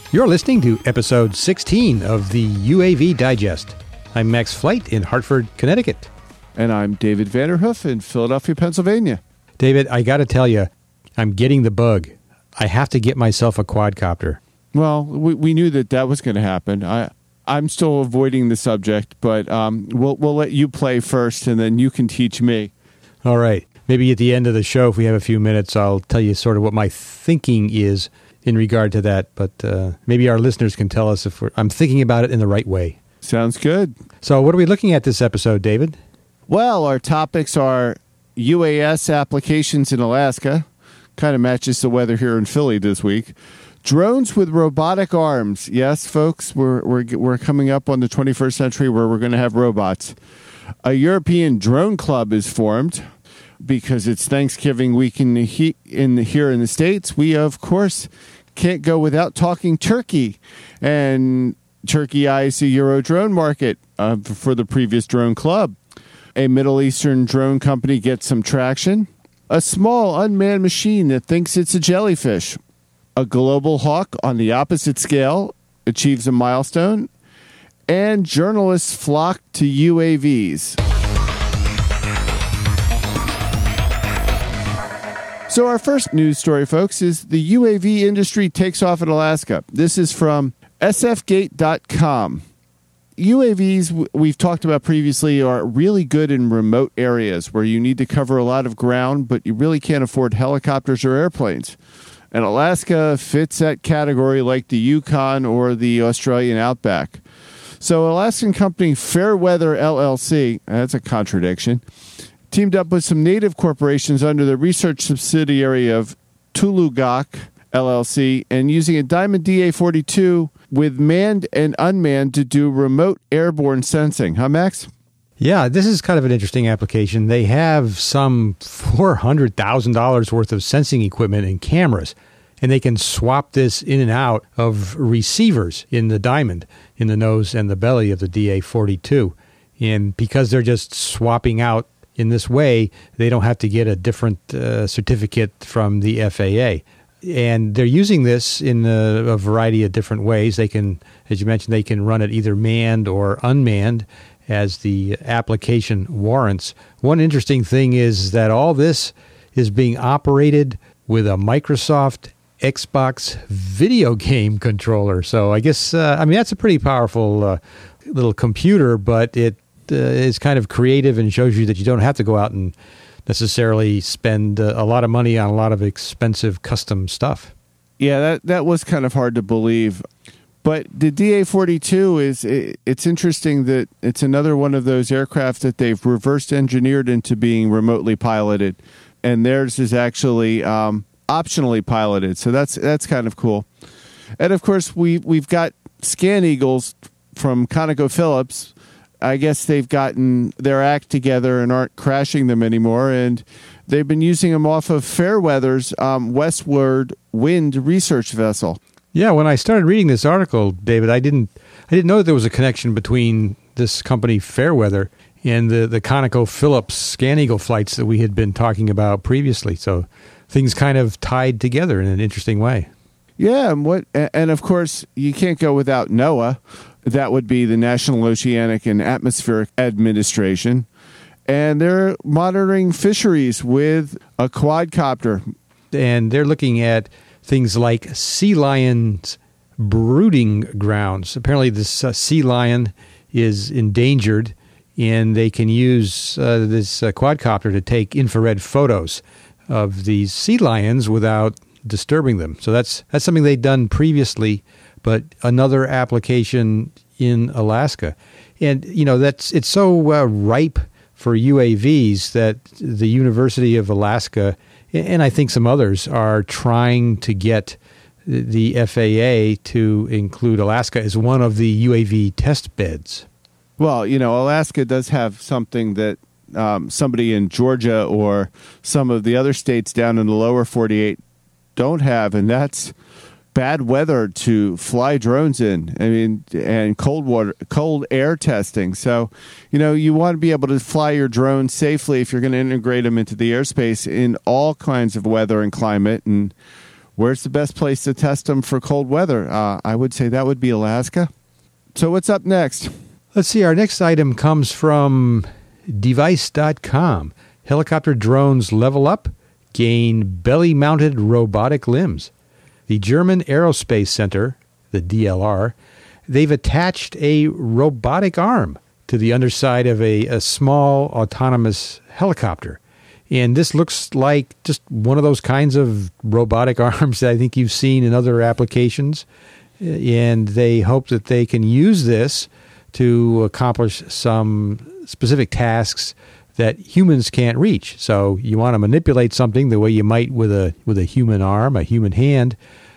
You're listening to episode 16 of the UAV Digest. I'm Max Flight in Hartford, Connecticut. And I'm David Vanderhoof in Philadelphia, Pennsylvania. David, I got to tell you, I'm getting the bug. I have to get myself a quadcopter. Well, we knew that was going to happen. I'm still avoiding the subject, but we'll let you play first, and then you can teach me. All right. Maybe at the end of the show, if we have a few minutes, I'll tell you sort of what my thinking is in regard to that. But maybe our listeners can tell us if I'm thinking about it in the right way. Sounds good. So what are we looking at this episode, David? Well, our topics are UAS applications in Alaska. Kind of matches the weather here in Philly this week. Drones with robotic arms. Yes, folks, we're coming up on the 21st century where we're going to have robots. A European drone club is formed because it's Thanksgiving week here in the States. We, of course, can't go without talking Turkey. And Turkey eyes the Euro drone market for the previous drone club. A Middle Eastern drone company gets some traction. A small unmanned machine that thinks it's a jellyfish. A global hawk on the opposite scale achieves a milestone. And journalists flock to UAVs. So our first news story, folks, is the UAV industry takes off in Alaska. This is from sfgate.com. UAVs, we've talked about previously, are really good in remote areas where you need to cover a lot of ground, but you really can't afford helicopters or airplanes. And Alaska fits that category like the Yukon or the Australian outback. So Alaskan company Fairweather LLC, that's a contradiction, teamed up with some native corporations under the research subsidiary of Tulugak LLC and using a Diamond DA-42 with manned and unmanned to do remote airborne sensing. Huh, Max? Yeah, this is kind of an interesting application. They have some $400,000 worth of sensing equipment and cameras, and they can swap this in and out of receivers in the Diamond, in the nose and the belly of the DA-42. And because they're just swapping out in this way, they don't have to get a different certificate from the FAA. And they're using this in a variety of different ways. They can, as you mentioned, they can run it either manned or unmanned as the application warrants. One interesting thing is that all this is being operated with a Microsoft Xbox video game controller. So I guess, that's a pretty powerful little computer, but it is kind of creative and shows you that you don't have to go out and necessarily spend a lot of money on a lot of expensive custom stuff. Yeah, that was kind of hard to believe. But the DA-42 it's interesting that it's another one of those aircraft that they've reverse engineered into being remotely piloted. And theirs is actually optionally piloted. So that's kind of cool. And of course, we've got Scan Eagles from ConocoPhillips. I guess they've gotten their act together and aren't crashing them anymore, and they've been using them off of Fairweather's Westward Wind research vessel. Yeah, when I started reading this article, David, I didn't know that there was a connection between this company Fairweather and the ConocoPhillips Scan Eagle flights that we had been talking about previously. So things kind of tied together in an interesting way. Yeah, and of course you can't go without NOAA. That would be the National Oceanic and Atmospheric Administration. And they're monitoring fisheries with a quadcopter. And they're looking at things like sea lions' brooding grounds. Apparently this sea lion is endangered, and they can use this quadcopter to take infrared photos of these sea lions without disturbing them. So that's something they'd done previously, but another application in Alaska. And, it's so ripe for UAVs that the University of Alaska, and I think some others, are trying to get the FAA to include Alaska as one of the UAV test beds. Well, Alaska does have something that somebody in Georgia or some of the other states down in the lower 48 don't have, and that's bad weather to fly drones in. And cold air testing. So, you want to be able to fly your drone safely if you're going to integrate them into the airspace in all kinds of weather and climate. And where's the best place to test them for cold weather? I would say that would be Alaska. So what's up next? Let's see. Our next item comes from Device.com. Helicopter drones level up, gain belly-mounted robotic limbs. The German Aerospace Center, the DLR, they've attached a robotic arm to the underside of a small autonomous helicopter. And this looks like just one of those kinds of robotic arms that I think you've seen in other applications. And they hope that they can use this to accomplish some specific tasks that humans can't reach. So you want to manipulate something the way you might with a human arm, a human hand,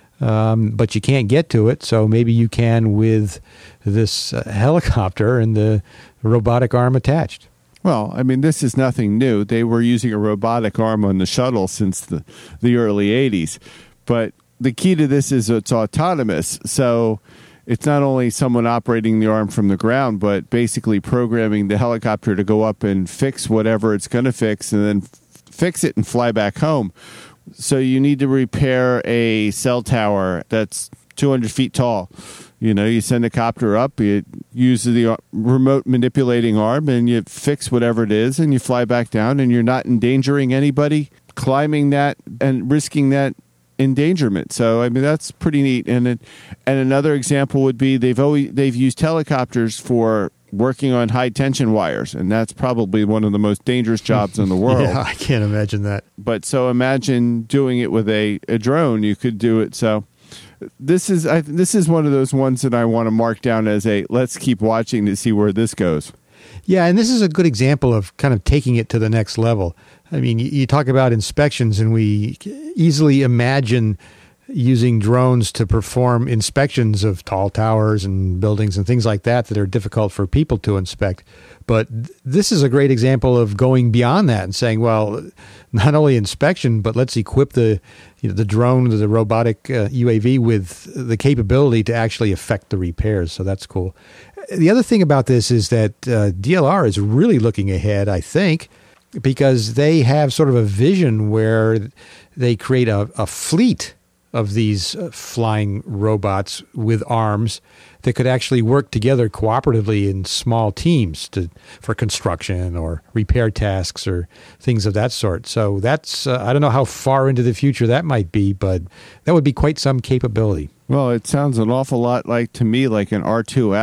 but you can't get to it. So maybe you can with this helicopter and the robotic arm attached. Well, I mean, this is nothing new. They were using a robotic arm on the shuttle since the early 80s. But the key to this is it's autonomous. So it's not only someone operating the arm from the ground, but basically programming the helicopter to go up and fix whatever it's going to fix and then fix it and fly back home. So you need to repair a cell tower that's 200 feet tall. You know, you send a copter up, you use the remote manipulating arm, and you fix whatever it is, and you fly back down, and you're not endangering anybody climbing that and risking that endangerment. So, I mean, that's pretty neat. And another example would be they've used helicopters for working on high tension wires, and that's probably one of the most dangerous jobs in the world. Yeah, I can't imagine that. But so imagine doing it with a drone. You could do it. So this is one of those ones that I want to mark down as let's keep watching to see where this goes. Yeah, and this is a good example of kind of taking it to the next level. I mean, you talk about inspections, and we easily imagine using drones to perform inspections of tall towers and buildings and things like that are difficult for people to inspect. But this is a great example of going beyond that and saying, well, not only inspection, but let's equip the drone, the robotic UAV with the capability to actually affect the repairs. So that's cool. The other thing about this is that DLR is really looking ahead, I think, because they have sort of a vision where they create a fleet of these flying robots with arms that could actually work together cooperatively in small teams for construction or repair tasks or things of that sort. So that's, I don't know how far into the future that might be, but that would be quite some capability. Well, it sounds an awful lot to me like an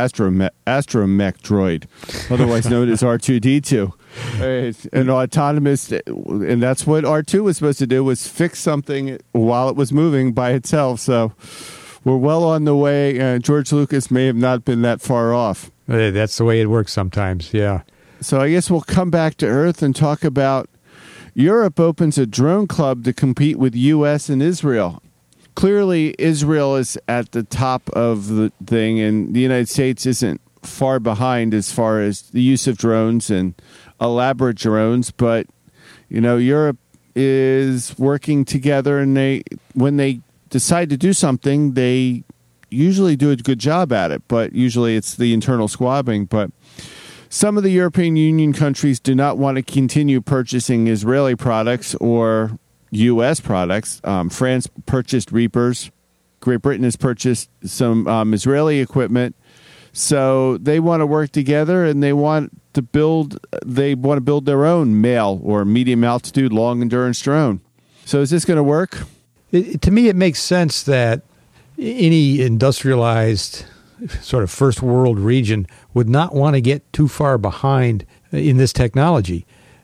R2 astromech droid, otherwise known as R2-D2. An autonomous, and that's what R2 was supposed to do, was fix something while it was moving by itself. So we're well on the way. George Lucas may have not been that far off. That's the way it works sometimes, yeah. So I guess we'll come back to Earth and talk about Europe opens a drone club to compete with U.S. and Israel. Clearly, Israel is at the top of the thing, and the United States isn't far behind as far as the use of drones and elaborate drones. But, Europe is working together, and when they decide to do something, they usually do a good job at it. But usually it's the internal squabbling. But some of the European Union countries do not want to continue purchasing Israeli products or U.S. products. France purchased Reapers. Great Britain has purchased some Israeli equipment. So they want to work together, and they want to build their own male or medium altitude long endurance drone. So is this going to work? To me, it makes sense that any industrialized sort of first world region would not want to get too far behind in this technology.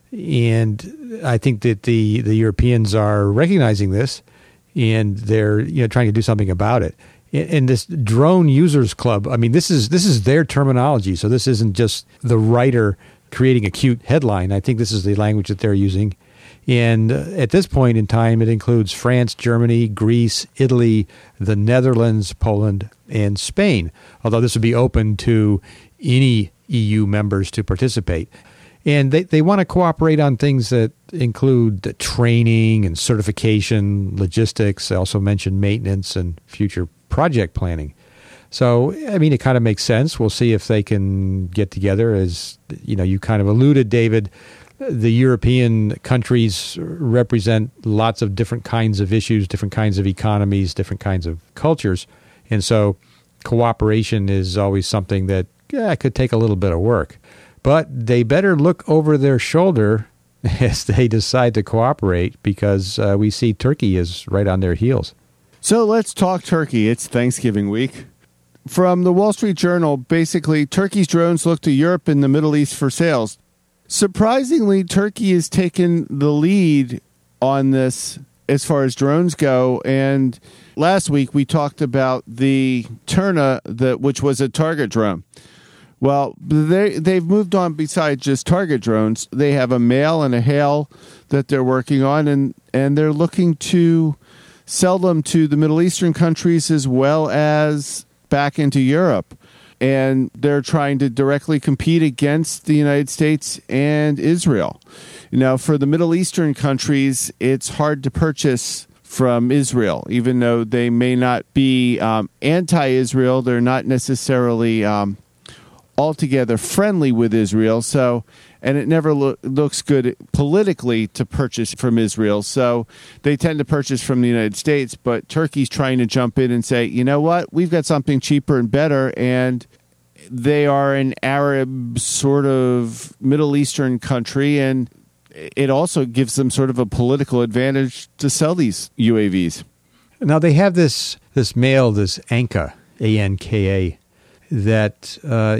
And I think that the Europeans are recognizing this, and they're trying to do something about it. And this drone users club, I mean, this is their terminology. So this isn't just the writer creating a cute headline. I think this is the language that they're using. And at this point in time, it includes France, Germany, Greece, Italy, the Netherlands, Poland, and Spain, although this would be open to any EU members to participate. And they want to cooperate on things that include the training and certification, logistics. I also mentioned maintenance and future project planning. So, I mean, it kind of makes sense. We'll see if they can get together. As you kind of alluded, David, the European countries represent lots of different kinds of issues, different kinds of economies, different kinds of cultures. And so cooperation is always something that could take a little bit of work. But they better look over their shoulder as they decide to cooperate, because we see Turkey is right on their heels. So let's talk Turkey. It's Thanksgiving week. From the Wall Street Journal, basically, Turkey's drones look to Europe and the Middle East for sales. Surprisingly, Turkey has taken the lead on this as far as drones go. And last week, we talked about the Turna, which was a target drone. Well, they've moved on besides just target drones. They have a male and a hail that they're working on, and they're looking to sell them to the Middle Eastern countries as well as back into Europe. And they're trying to directly compete against the United States and Israel. Now, for the Middle Eastern countries, it's hard to purchase from Israel, even though they may not be anti-Israel. They're not necessarily altogether friendly with Israel. So, and it never looks good politically to purchase from Israel. So they tend to purchase from the United States, but Turkey's trying to jump in and say, you know what, we've got something cheaper and better. And they are an Arab sort of Middle Eastern country, and it also gives them sort of a political advantage to sell these UAVs. Now they have this male, this Anka, A-N-K-A, that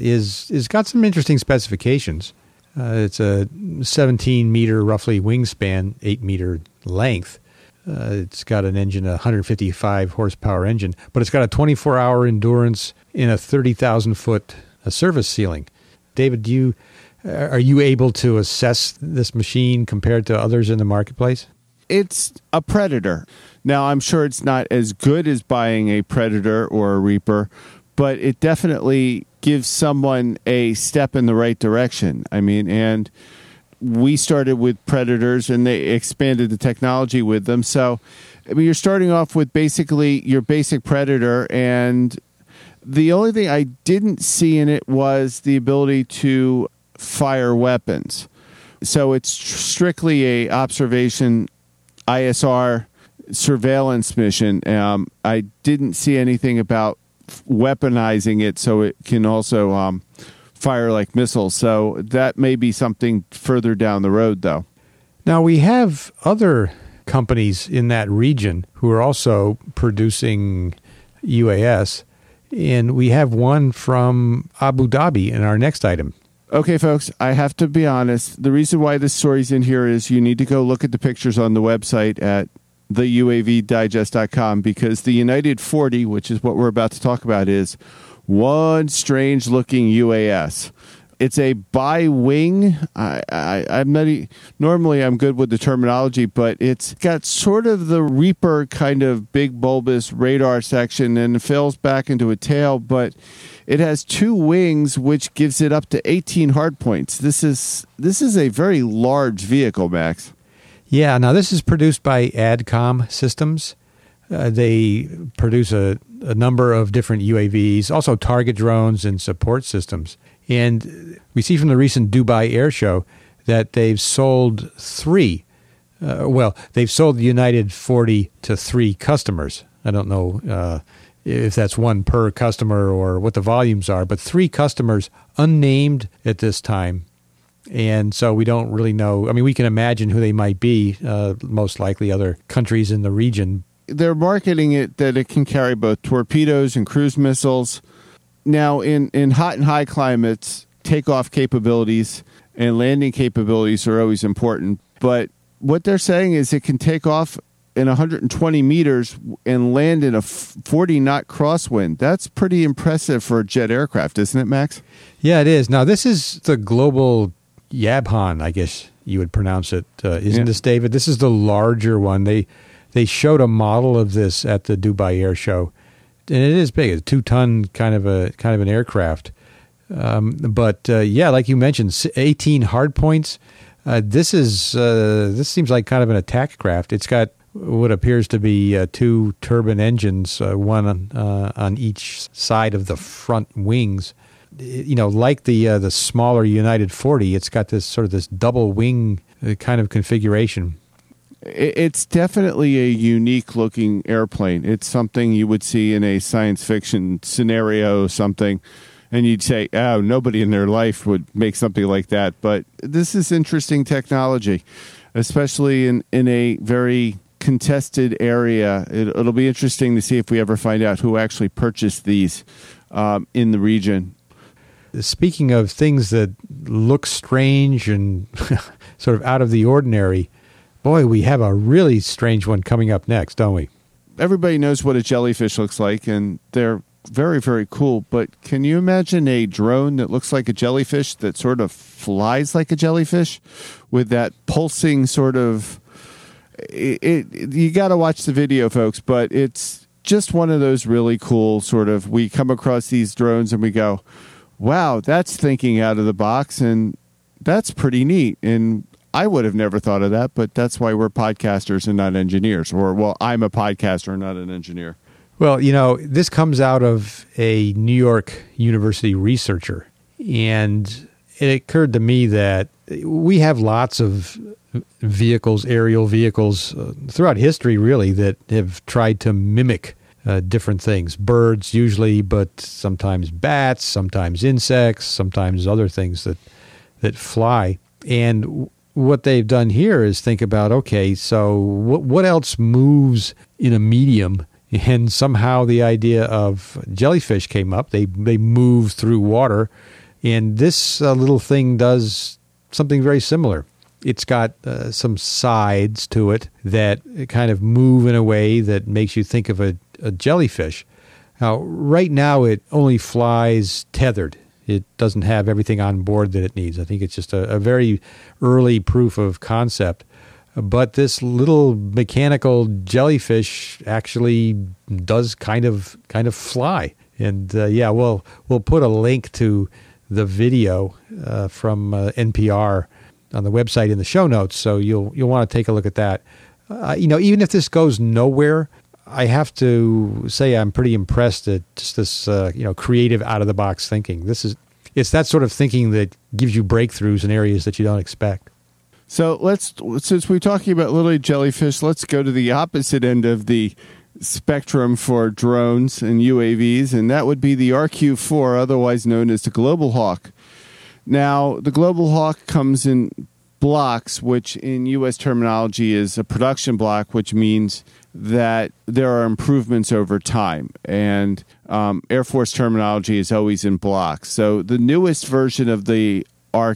is got some interesting specifications. It's a 17-meter roughly wingspan, 8-meter length. It's got an engine, a 155 horsepower engine, but it's got a 24-hour endurance in a 30,000-foot service ceiling. David, are you able to assess this machine compared to others in the marketplace? It's a Predator. Now, I'm sure it's not as good as buying a Predator or a Reaper, but it definitely gives someone a step in the right direction. I mean, and we started with Predators, and they expanded the technology with them. So, I mean, you're starting off with basically your basic Predator, and the only thing I didn't see in it was the ability to fire weapons. So it's strictly a observation ISR surveillance mission. I didn't see anything about weaponizing it so it can also fire like missiles. So that may be something further down the road, though. Now, we have other companies in that region who are also producing UAS, and we have one from Abu Dhabi in our next item. Okay, folks, I have to be honest. The reason why this story's in here is you need to go look at the pictures on the website at theuavdigest.com, because the United 40, which is what we're about to talk about, is one strange-looking UAS. It's a bi-wing. I'm not normally I'm good with the terminology, but it's got sort of the Reaper kind of big bulbous radar section, and it falls back into a tail, but it has two wings, which gives it up to 18 hardpoints. This is a very large vehicle, Max. Yeah, now this is produced by ADCOM Systems. They produce a number of different UAVs, also target drones and support systems. And we see from the recent Dubai Air Show that they've sold three. They've sold the United 40 to three customers. I don't know if that's one per customer or what the volumes are, but three customers unnamed at this time. And so we don't really know. I mean, we can imagine who they might be, most likely other countries in the region. They're marketing it that it can carry both torpedoes and cruise missiles. Now, in hot and high climates, takeoff capabilities and landing capabilities are always important. But what they're saying is it can take off in 120 meters and land in a 40-knot crosswind. That's pretty impressive for a jet aircraft, isn't it, Max? Yeah, it is. Now, this is the global Yabhan, I guess you would pronounce it. Isn't this, David? This is the larger one. They showed a model of this at the Dubai Air Show, and it is big. It's a 2-ton kind of an aircraft. But like you mentioned, 18 hard points. This seems like kind of an attack craft. It's got what appears to be two turbine engines, one on each side of the front wings. like the smaller United 40, it's got this double wing kind of configuration. It's definitely a unique looking airplane. It's something you would see in a science fiction scenario, something, and you'd say, oh, nobody in their life would make something like that. But this is interesting technology, especially in a very contested area. It'll be interesting to see if we ever find out who actually purchased these in the region. Speaking of things that look strange and sort of out of the ordinary, boy, we have a really strange one coming up next, don't we? Everybody knows what a jellyfish looks like, and they're very, very cool. But can you imagine a drone that looks like a jellyfish that sort of flies like a jellyfish with that pulsing sort of... You got to watch the video, folks, but it's just one of those really cool sort of... We come across these drones and we go, wow, that's thinking out of the box, and that's pretty neat. And I would have never thought of that, but that's why we're podcasters and not engineers. Or, well, I'm a podcaster, not an engineer. Well, this comes out of a New York University researcher, and it occurred to me that we have lots of vehicles, aerial vehicles, throughout history, really, that have tried to mimic different things. Birds, usually, but sometimes bats, sometimes insects, sometimes other things that fly. And what they've done here is think about, okay, so what else moves in a medium? And somehow the idea of jellyfish came up. They move through water, and this little thing does something very similar. It's got some sides to it that kind of move in a way that makes you think of a jellyfish. Now, right now, it only flies tethered. It doesn't have everything on board that it needs. I think it's just a very early proof of concept. But this little mechanical jellyfish actually does kind of fly. And we'll put a link to the video from NPR on the website in the show notes, so you'll want to take a look at that. Even if this goes nowhere, I have to say I'm pretty impressed at just this creative out of the box thinking. It's that sort of thinking that gives you breakthroughs in areas that you don't expect. So since we're talking about little jellyfish, let's go to the opposite end of the spectrum for drones and UAVs, and that would be the RQ-4, otherwise known as the Global Hawk. Now, the Global Hawk comes in blocks, which in U.S. terminology is a production block, which means that there are improvements over time. And Air Force terminology is always in blocks. So the newest version of the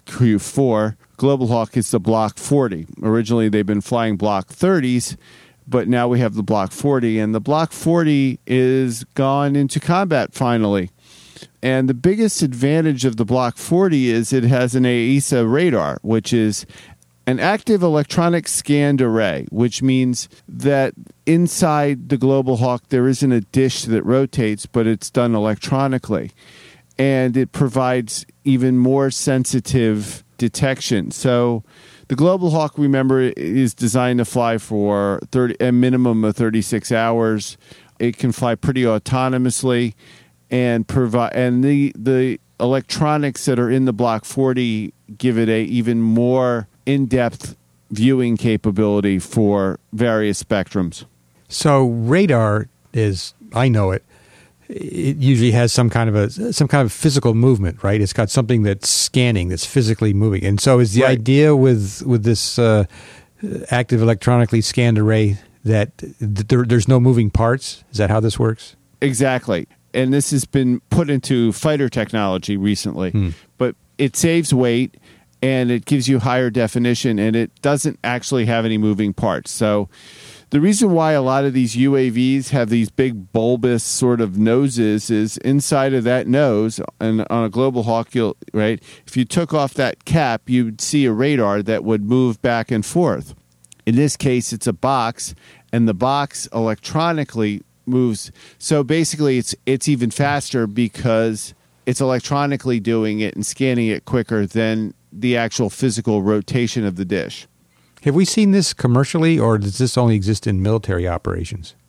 RQ-4 Global Hawk is the Block 40. Originally, they've been flying Block 30s, but now we have the Block 40. And the Block 40 is gone into combat finally. And the biggest advantage of the Block 40 is it has an AESA radar, which is an active electronic scanned array, which means that inside the Global Hawk there isn't a dish that rotates, but it's done electronically. And it provides even more sensitive detection. So the Global Hawk, remember, is designed to fly for a minimum of 36 hours. It can fly pretty autonomously. And the electronics that are in the Block 40 give it a even more in-depth viewing capability for various spectrums. So radar is, I know it usually has some kind of physical movement, right? It's got something that's scanning, that's physically moving. And so is the idea with this active electronically scanned array that there's no moving parts? Is that how this works? Exactly. And this has been put into fighter technology recently. But it saves weight, and it gives you higher definition, and it doesn't actually have any moving parts. So the reason why a lot of these UAVs have these big bulbous sort of noses is inside of that nose, and on a Global Hawk, if you took off that cap, you'd see a radar that would move back and forth. In this case, it's a box, and the box electronically moves. So basically it's even faster because it's electronically doing it and scanning it quicker than the actual physical rotation of the dish. Have we seen this commercially, or does this only exist in military operations?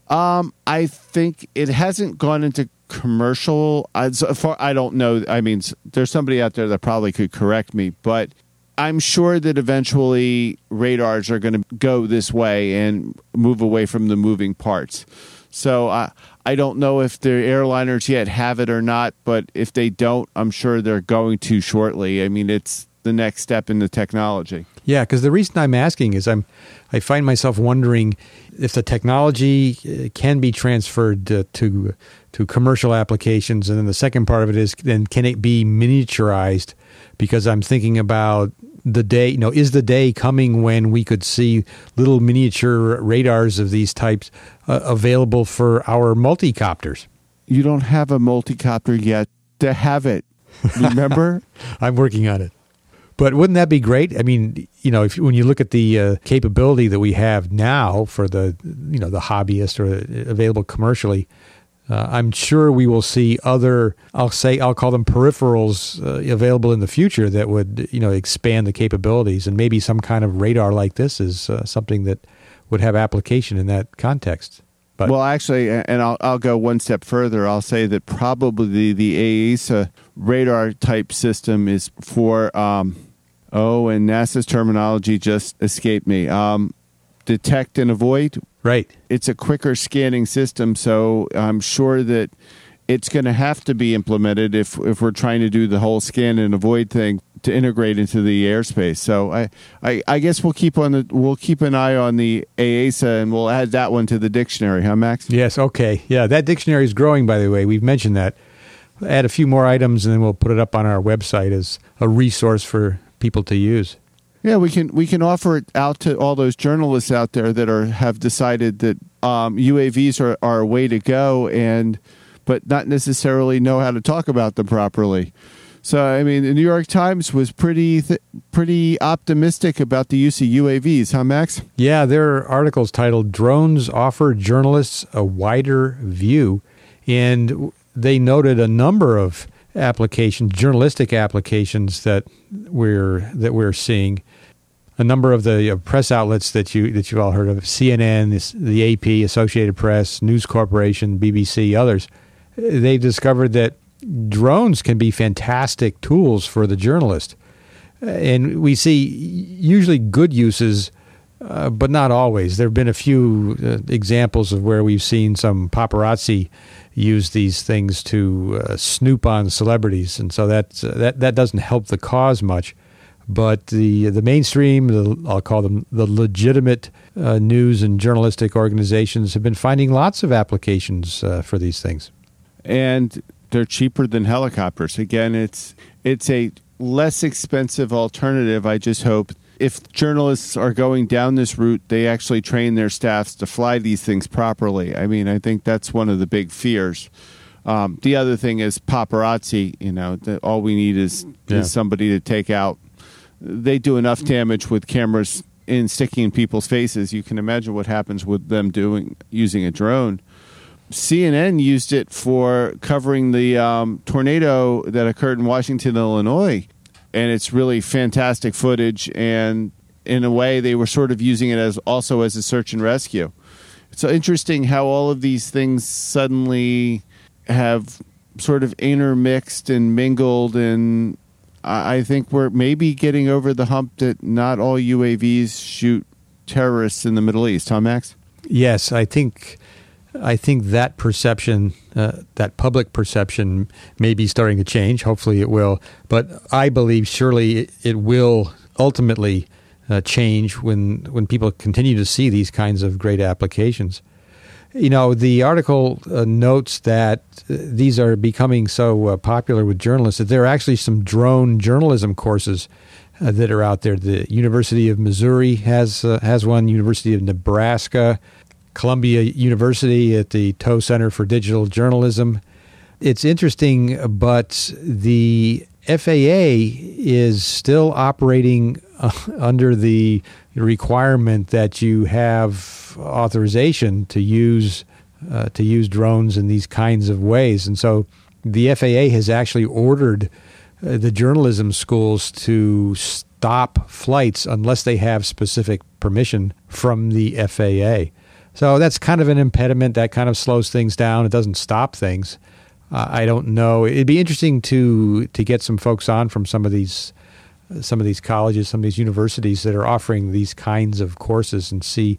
I think it hasn't gone into commercial. So far, I don't know. I mean, there's somebody out there that probably could correct me, but I'm sure that eventually radars are going to go this way and move away from the moving parts. So I don't know if the airliners yet have it or not, but if they don't, I'm sure they're going to shortly. I mean, it's the next step in the technology. Yeah, because the reason I'm asking is I find myself wondering if the technology can be transferred to commercial applications, and then the second part of it is, then can it be miniaturized? Because I'm thinking about the day, is the day coming when we could see little miniature radars of these types available for our multicopters? You don't have a multicopter yet to have it. Remember? I'm working on it. But wouldn't that be great? I mean, when you look at the capability that we have now for the hobbyist or available commercially, I'm sure we will see other, I'll call them peripherals available in the future that would, expand the capabilities. And maybe some kind of radar like this is something that would have application in that context. But, well, actually, and I'll go one step further. I'll say that probably the AESA radar type system is for, and NASA's terminology just escaped me. Detect and avoid. Right. It's a quicker scanning system, so I'm sure that it's going to have to be implemented if we're trying to do the whole scan and avoid thing to integrate into the airspace. So I guess we'll keep an eye on the AESA, and we'll add that one to the dictionary, huh, Max? Yes. Okay. Yeah, that dictionary is growing, by the way. We've mentioned that. Add a few more items, and then we'll put it up on our website as a resource for people to use. Yeah, we can offer it out to all those journalists out there that have decided that UAVs are a way to go, but not necessarily know how to talk about them properly. So, I mean, the New York Times was pretty optimistic about the use of UAVs, huh, Max? Yeah, their article's titled "Drones Offer Journalists a Wider View," and they noted a number of applications, journalistic applications that we're seeing. A number of the press outlets that you've all heard of, CNN, the AP, Associated Press, News Corporation, BBC, others, they've discovered that drones can be fantastic tools for the journalist. And we see usually good uses, but not always. There have been a few examples of where we've seen some paparazzi use these things to snoop on celebrities, and so that doesn't help the cause much. But the mainstream, I'll call them the legitimate news and journalistic organizations, have been finding lots of applications for these things. And they're cheaper than helicopters. Again, it's a less expensive alternative. I just hope if journalists are going down this route, they actually train their staffs to fly these things properly. I mean, I think that's one of the big fears. The other thing is paparazzi. All we need is somebody to take out. They do enough damage with cameras sticking in people's faces. You can imagine what happens with them using a drone. CNN used it for covering the tornado that occurred in Washington, Illinois. And it's really fantastic footage. And in a way, they were sort of using it also as a search and rescue. It's so interesting how all of these things suddenly have sort of intermixed and mingled, and I think we're maybe getting over the hump that not all UAVs shoot terrorists in the Middle East, huh, Max? Yes, I think that perception, that public perception, may be starting to change. Hopefully it will. But I believe surely it will ultimately change when people continue to see these kinds of great applications. The article notes that these are becoming so popular with journalists that there are actually some drone journalism courses that are out there. The University of Missouri has one, University of Nebraska, Columbia University at the Tow Center for Digital Journalism. It's interesting, but the FAA is still operating under the requirement that you have authorization to use drones in these kinds of ways. And so the FAA has actually ordered the journalism schools to stop flights unless they have specific permission from the FAA. So that's kind of an impediment. That kind of slows things down. It doesn't stop things. I don't know. It'd be interesting to get some folks on from some of these colleges, some of these universities that are offering these kinds of courses, and see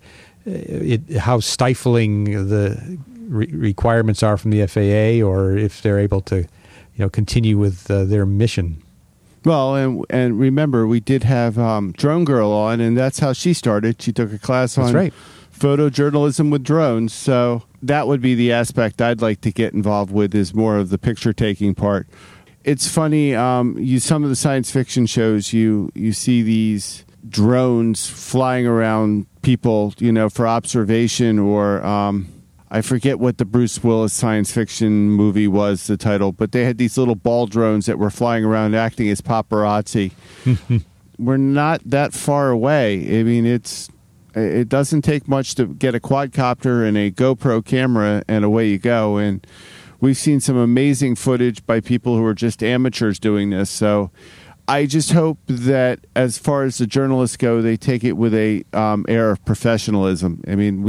how stifling the requirements are from the FAA, or if they're able to, continue with their mission. Well, and remember, we did have Drone Girl on, and that's how she started. She took a class on photojournalism with drones. So that would be the aspect I'd like to get involved with, is more of the picture taking part. It's funny, some of the science fiction shows, you see these drones flying around people, for observation, or I forget what the Bruce Willis science fiction movie was, the title, but they had these little ball drones that were flying around acting as paparazzi. We're not that far away. I mean, it doesn't take much to get a quadcopter and a GoPro camera, and away you go. And we've seen some amazing footage by people who are just amateurs doing this. So I just hope that, as far as the journalists go, they take it with a air of professionalism. I mean,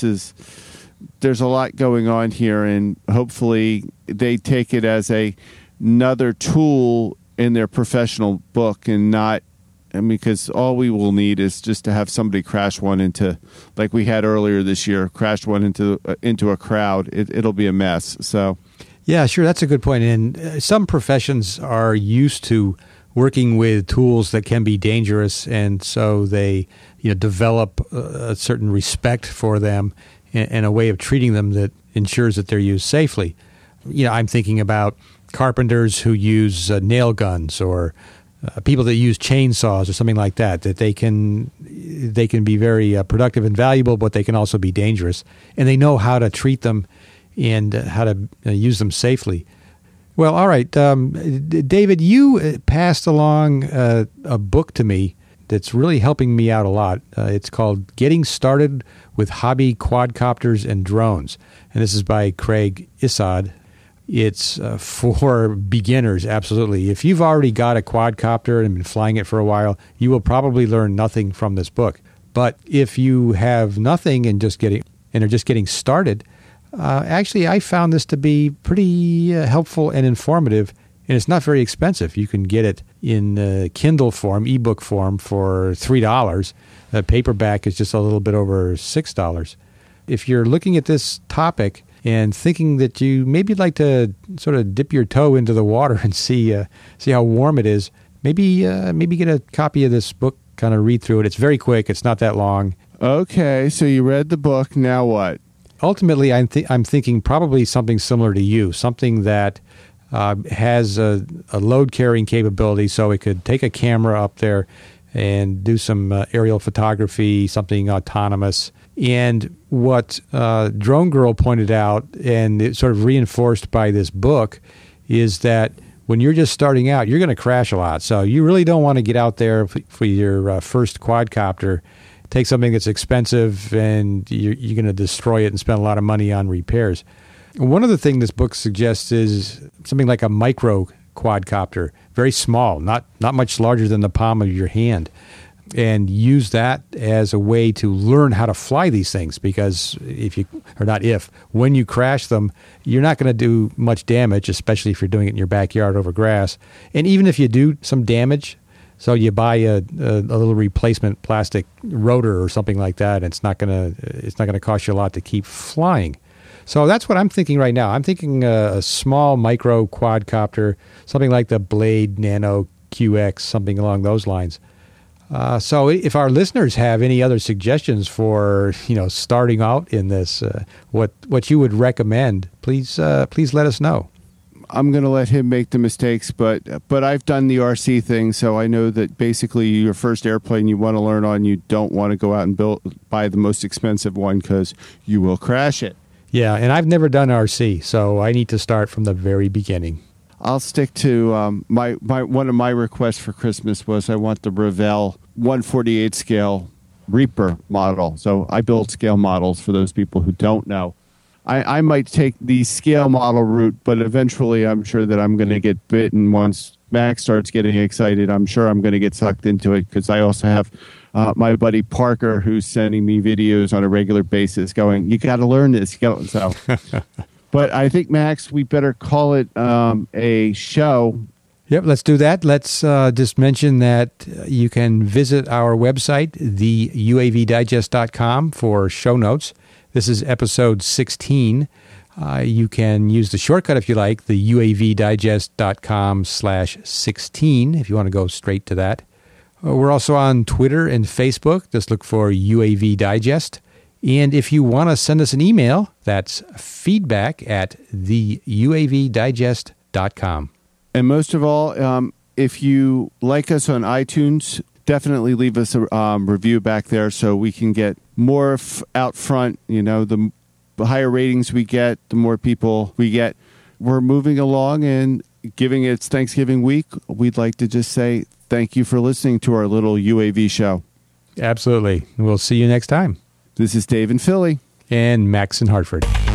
there's a lot going on here, and hopefully they take it as another tool in their professional book, and not, because all we will need is just to have somebody crash one into, like we had earlier this year, crash one into a crowd. It'll be a mess. So, yeah, sure, that's a good point. And some professions are used to working with tools that can be dangerous, and so they develop a certain respect for them and a way of treating them that ensures that they're used safely. I'm thinking about carpenters who use nail guns, or people that use chainsaws or something like that. That they can be very productive and valuable, but they can also be dangerous, and they know how to treat them and how to use them safely. Well, all right, David, you passed along a book to me that's really helping me out a lot. It's called Getting Started with Hobby Quadcopters and Drones, and this is by Craig Issad. It's for beginners, absolutely. If you've already got a quadcopter and been flying it for a while, you will probably learn nothing from this book. But if you have nothing and are just getting started, actually, I found this to be pretty helpful and informative, and it's not very expensive. You can get it in Kindle form, ebook form, for $3. The paperback is just a little bit over $6. If you're looking at this topic and thinking that you maybe like to sort of dip your toe into the water and see how warm it is, maybe get a copy of this book, kind of read through it. It's very quick. It's not that long. Okay, so you read the book. Now what? Ultimately, I'm thinking probably something similar to you, something that has a load-carrying capability, so it could take a camera up there and do some aerial photography, something autonomous. And what Drone Girl pointed out, and it's sort of reinforced by this book, is that when you're just starting out, you're going to crash a lot. So you really don't want to get out there for your first quadcopter, take something that's expensive, and you're going to destroy it and spend a lot of money on repairs. One of the things this book suggests is something like a micro quadcopter, very small, not much larger than the palm of your hand, and use that as a way to learn how to fly these things, because when you crash them, you're not going to do much damage, especially if you're doing it in your backyard over grass. And even if you do some damage, so you buy a little replacement plastic rotor or something like that, and it's not going to cost you a lot to keep flying. So that's what I'm thinking right now. I'm thinking a small micro quadcopter, something like the Blade Nano QX, something along those lines. So if our listeners have any other suggestions for starting out in this, what you would recommend, please let us know. I'm going to let him make the mistakes, but I've done the RC thing, so I know that basically your first airplane you want to learn on, you don't want to go out and buy the most expensive one, because you will crash it. Yeah, and I've never done RC, so I need to start from the very beginning. I'll stick to my one of my requests for Christmas was I want the Revell 1/48 scale Reaper model. So I build scale models for those people who don't know. I might take the scale model route, but eventually I'm sure that I'm going to get bitten once Max starts getting excited. I'm sure I'm going to get sucked into it, because I also have my buddy Parker, who's sending me videos on a regular basis going, you got to learn this. So, but I think, Max, we better call it a show. Yep, let's do that. Let's just mention that you can visit our website, theuavdigest.com, for show notes. This is episode 16. You can use the shortcut if you like, the uavdigest.com/16, if you want to go straight to that. We're also on Twitter and Facebook. Just look for UAV Digest. And if you want to send us an email, that's feedback@theuavdigest.com. And most of all, if you like us on iTunes, definitely leave us a review back there so we can get more out front. You know, the higher ratings we get, the more people we get. We're moving along, and given it's Thanksgiving week, we'd like to just say thank you for listening to our little UAV show. Absolutely. We'll see you next time. This is Dave in Philly. And Max in Hartford.